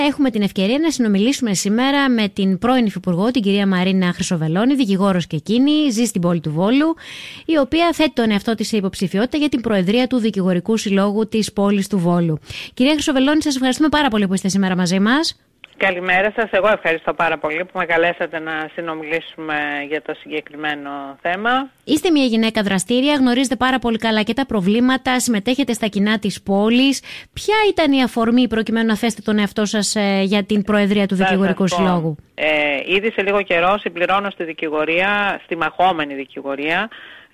Έχουμε την ευκαιρία να συνομιλήσουμε σήμερα με την πρώην Υφυπουργό, την κυρία Μαρίνα Χρυσοβελώνη, δικηγόρος και εκείνη, ζει στην πόλη του Βόλου, η οποία θέτει τον εαυτό της σε υποψηφιότητα για την Προεδρία του Δικηγορικού Συλλόγου της πόλης του Βόλου. Κυρία Χρυσοβελώνη, σας ευχαριστούμε πάρα πολύ που είστε σήμερα μαζί μας. Καλημέρα σας. Εγώ ευχαριστώ πάρα πολύ που με καλέσατε να συνομιλήσουμε για το συγκεκριμένο θέμα. Είστε μια γυναίκα δραστήρια, γνωρίζετε πάρα πολύ καλά και τα προβλήματα, συμμετέχετε στα κοινά της πόλης. Ποια ήταν η αφορμή προκειμένου να θέσετε τον εαυτό σας για την Προεδρία του Δικηγορικού Συλλόγου? Ήδη σε λίγο καιρό συμπληρώνω στη δικηγορία, στη μαχόμενη δικηγορία,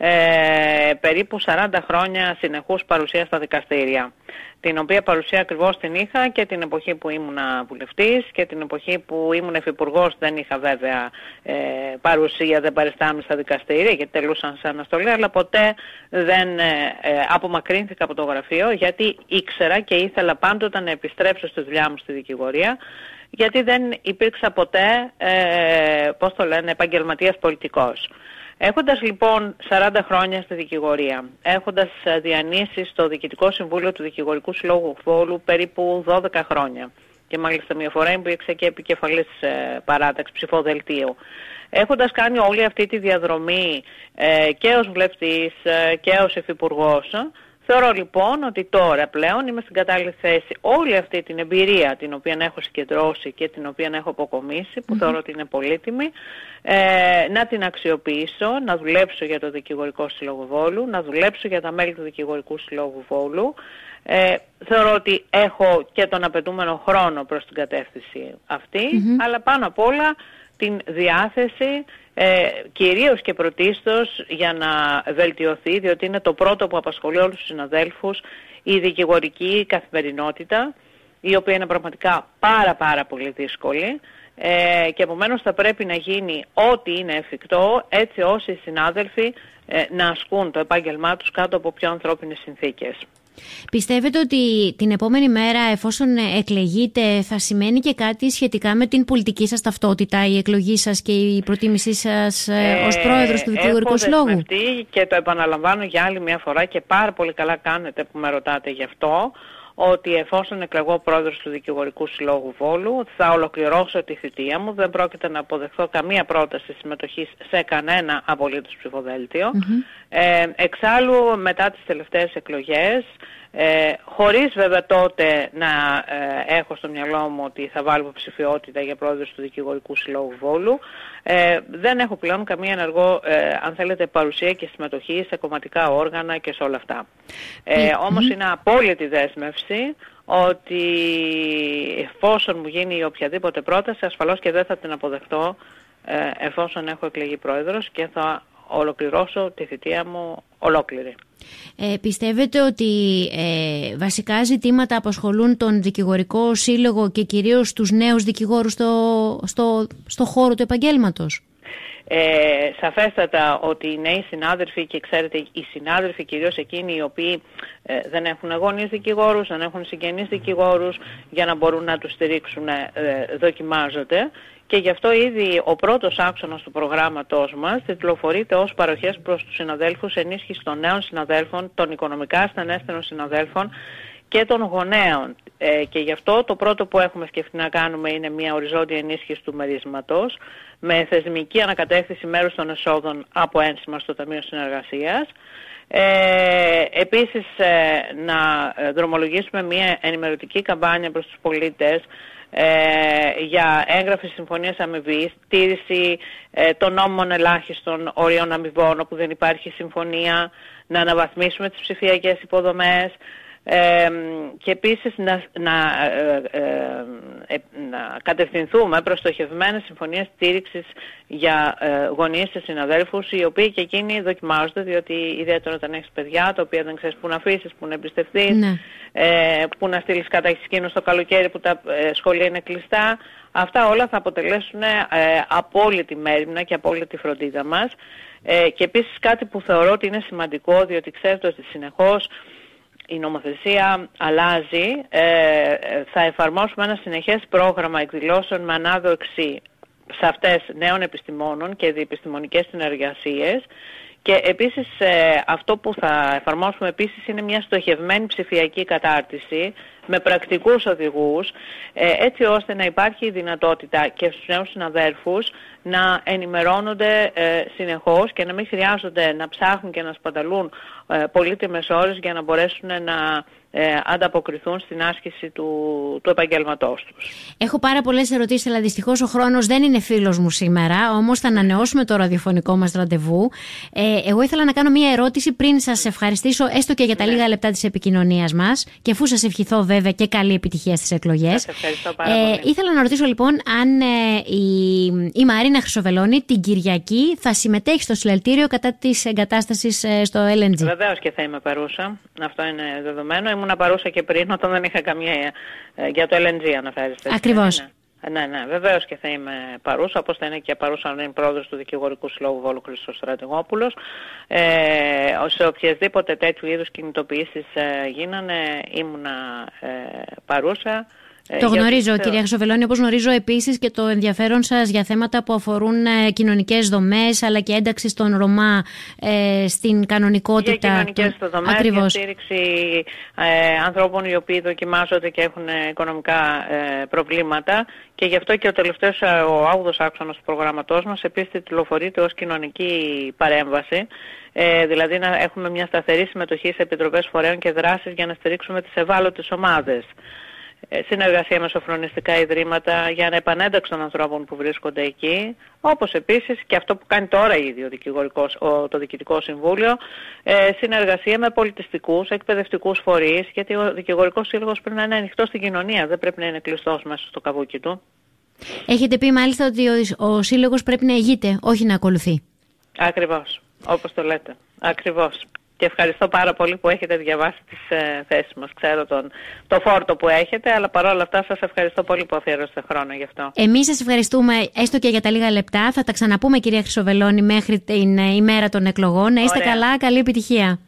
περίπου 40 χρόνια συνεχούς παρουσία στα δικαστήρια. Την οποία παρουσία ακριβώς την είχα και την εποχή που ήμουνα βουλευτής και την εποχή που ήμουν υφυπουργός. Δεν είχα βέβαια παρουσία, δεν παριστάμει στα δικαστήρια γιατί τελούσαν σε αναστολή, αλλά ποτέ δεν απομακρύνθηκα από το γραφείο, γιατί ήξερα και ήθελα πάντοτε να επιστρέψω στη δουλειά μου στη δικηγορία, γιατί δεν υπήρξα ποτέ, επαγγελματίας πολιτικός. Έχοντας λοιπόν 40 χρόνια στη δικηγορία, έχοντας διανύσει στο Διοικητικό Συμβούλιο του Δικηγορικού Συλλόγου Βόλου περίπου 12 χρόνια και μάλιστα μια φορά υπήρξα και επικεφαλής παράταξης ψηφοδελτίου, έχοντας κάνει όλη αυτή τη διαδρομή και ως βουλευτής και ως υφυπουργός, θεωρώ λοιπόν ότι τώρα πλέον είμαι στην κατάλληλη θέση όλη αυτή την εμπειρία την οποία έχω συγκεντρώσει και την οποία έχω αποκομίσει, που θεωρώ ότι είναι πολύτιμη, να την αξιοποιήσω, να δουλέψω για το Δικηγορικό Σύλλογο Βόλου, να δουλέψω για τα μέλη του Δικηγορικού Συλλόγου Βόλου. Θεωρώ ότι έχω και τον απαιτούμενο χρόνο προς την κατεύθυνση αυτή, αλλά πάνω απ' όλα την διάθεση, κυρίως και πρωτίστως για να βελτιωθεί, διότι είναι το πρώτο που απασχολεί όλους τους συναδέλφους, η δικηγορική καθημερινότητα, η οποία είναι πραγματικά πάρα πολύ δύσκολη, και επομένως θα πρέπει να γίνει ό,τι είναι εφικτό, έτσι ώστε οι συνάδελφοι να ασκούν το επάγγελμά τους κάτω από πιο ανθρώπινες συνθήκες. Πιστεύετε ότι την επόμενη μέρα, εφόσον εκλεγείτε, θα σημαίνει και κάτι σχετικά με την πολιτική σας ταυτότητα, η εκλογή σας και η προτίμησή σας ως πρόεδρος του Δικηγορικού Συλλόγου? Έχω δεσμευτεί και το επαναλαμβάνω για άλλη μια φορά και πάρα πολύ καλά κάνετε που με ρωτάτε γι' αυτό, ότι εφόσον εκλεγώ πρόεδρος του Δικηγορικού Συλλόγου Βόλου θα ολοκληρώσω τη θητεία μου, δεν πρόκειται να αποδεχθώ καμία πρόταση συμμετοχής σε κανένα απολύτως ψηφοδέλτιο. Εξάλλου μετά τις τελευταίες εκλογές, χωρίς βέβαια τότε να έχω στο μυαλό μου ότι θα βάλω ψηφιότητα για πρόεδρος του Δικηγορικού Συλλόγου Βόλου, δεν έχω πλέον καμία ενεργό, αν θέλετε, παρουσία και συμμετοχή σε κομματικά όργανα και σε όλα αυτά. Όμως είναι απόλυτη δέσμευση ότι εφόσον μου γίνει οποιαδήποτε πρόταση, ασφαλώς και δεν θα την αποδεχτώ εφόσον έχω εκλεγεί πρόεδρος, και θα ολοκληρώσω τη θητεία μου ολόκληρη. Πιστεύετε ότι βασικά ζητήματα απασχολούν τον Δικηγορικό Σύλλογο και κυρίως τους νέους δικηγόρους στο χώρο του επαγγέλματος? Σαφέστατα ότι οι νέοι συνάδελφοι, και ξέρετε οι συνάδελφοι κυρίως εκείνοι οι οποίοι δεν έχουν γονείς δικηγόρους, δεν έχουν συγγενείς δικηγόρους, για να μπορούν να τους στηρίξουν, δοκιμάζονται. Και γι' αυτό ήδη ο πρώτος άξονας του προγράμματός μας τιτλοφορείται ως παροχές προς τους συναδέλφους, ενίσχυση των νέων συναδέλφων, των οικονομικά ασθενέστερων συναδέλφων και των γονέων. Και γι' αυτό το πρώτο που έχουμε σκεφτεί να κάνουμε είναι μια οριζόντια ενίσχυση του μερίσματος με θεσμική ανακατεύθυνση μέρους των εσόδων από ένσημα στο Ταμείο Συνεργασίας. Επίσης να δρομολογήσουμε μια ενημερωτική καμπάνια προς τους πολίτες για έγγραφη συμφωνίας αμοιβής, τήρηση των νόμων ελάχιστων ορίων αμοιβών όπου δεν υπάρχει συμφωνία, να αναβαθμίσουμε τις ψηφιακές υποδομές, και επίσης να κατευθυνθούμε προς στοχευμένες συμφωνίες στήριξης για γονείς και συναδέλφους, οι οποίοι και εκείνοι δοκιμάζονται, διότι ιδιαίτερα όταν έχεις παιδιά τα οποία δεν ξέρεις πού να αφήσεις, πού να εμπιστευτείς, πού να στείλεις καταχυσκήνους στο καλοκαίρι που τα σχολεία είναι κλειστά, αυτά όλα θα αποτελέσουν απόλυτη μέριμνα και απόλυτη φροντίδα μας. Και επίσης κάτι που θεωρώ ότι είναι σημαντικό, διότι ξέρετε ότι συνεχώς η νομοθεσία αλλάζει, θα εφαρμόσουμε ένα συνεχές πρόγραμμα εκδηλώσεων με ανάδοξη σε αυτές νέων επιστημόνων και διεπιστημονικές συνεργασίες, και επίσης αυτό που θα εφαρμόσουμε επίσης είναι μια στοχευμένη ψηφιακή κατάρτιση με πρακτικούς οδηγούς, έτσι ώστε να υπάρχει η δυνατότητα και στους νέους συναδέρφους να ενημερώνονται συνεχώς και να μην χρειάζονται να ψάχνουν και να σπαταλούν πολύτιμες ώρες για να μπορέσουν να ανταποκριθούν στην άσκηση του επαγγέλματός τους. Έχω πάρα πολλές ερωτήσεις, αλλά δυστυχώς ο χρόνος δεν είναι φίλος μου σήμερα, όμως θα ανανεώσουμε το ραδιοφωνικό μας ραντεβού. Εγώ ήθελα να κάνω μία ερώτηση πριν σας ευχαριστήσω, έστω και για τα λίγα λεπτά της επικοινωνίας μας, και αφού σας ευχηθώ βέβαια και καλή επιτυχία στις εκλογές. Σας ευχαριστώ πάρα πολύ. Ήθελα να ρωτήσω λοιπόν αν η Μαρίνα Χρυσοβελώνη την Κυριακή θα συμμετέχει στο συλλαλητήριο κατά της εγκατάστασης στο LNG. Βεβαίως και θα είμαι παρούσα. Αυτό είναι δεδομένο. Ήμουν παρούσα και πριν όταν δεν είχα καμία για το LNG αναφέρεστε. Ακριβώς. Ναι, βεβαίως και θα είμαι παρούσα, όπως θα είναι και παρούσα αν είναι πρόεδρος του Δικηγορικού Συλλόγου Βόλου Χρήστος Στρατηγόπουλος. Σε οποιασδήποτε τέτοιου είδους κινητοποιήσεις γίνανε ήμουνα παρούσα. Το γνωρίζω, κυρία Χρυσοβελώνη, όπως γνωρίζω επίσης και το ενδιαφέρον σας για θέματα που αφορούν κοινωνικές δομές, αλλά και ένταξη των Ρωμά στην κανονικότητα. Για κοινωνικές δομές, για στήριξη ανθρώπων οι οποίοι δοκιμάζονται και έχουν οικονομικά προβλήματα, και γι' αυτό και ο τελευταίος, ο 8ος άξονας του προγραμματός μας επίσης τιτλοφορείται ως κοινωνική παρέμβαση. Δηλαδή να έχουμε μια σταθερή συμμετοχή σε επιτροπές φορέων και δράσεις για να στηρίξουμε τις ευάλωτες ομάδες. Συνεργασία με σοφρονιστικά ιδρύματα για να επανένταξη των ανθρώπων που βρίσκονται εκεί, όπως επίσης και αυτό που κάνει τώρα ήδη το Διοικητικό Συμβούλιο, συνεργασία με πολιτιστικούς, εκπαιδευτικούς φορείς, γιατί ο Δικηγορικός Σύλλογος πρέπει να είναι ανοιχτός στην κοινωνία, δεν πρέπει να είναι κλειστός μέσα στο καβούκι του. Έχετε πει μάλιστα ότι ο Σύλλογος πρέπει να ηγείται, όχι να ακολουθεί. Ακριβώς, όπως το λέτε, ακριβώς. Και ευχαριστώ πάρα πολύ που έχετε διαβάσει τις θέσεις μας. Ξέρω το φόρτο που έχετε, αλλά παρόλα αυτά σας ευχαριστώ πολύ που αφιέρωσετε χρόνο γι' αυτό. Εμείς σας ευχαριστούμε, έστω και για τα λίγα λεπτά. Θα τα ξαναπούμε, κυρία Χρυσοβελώνη, μέχρι την ημέρα των εκλογών. Να είστε καλά, καλή επιτυχία.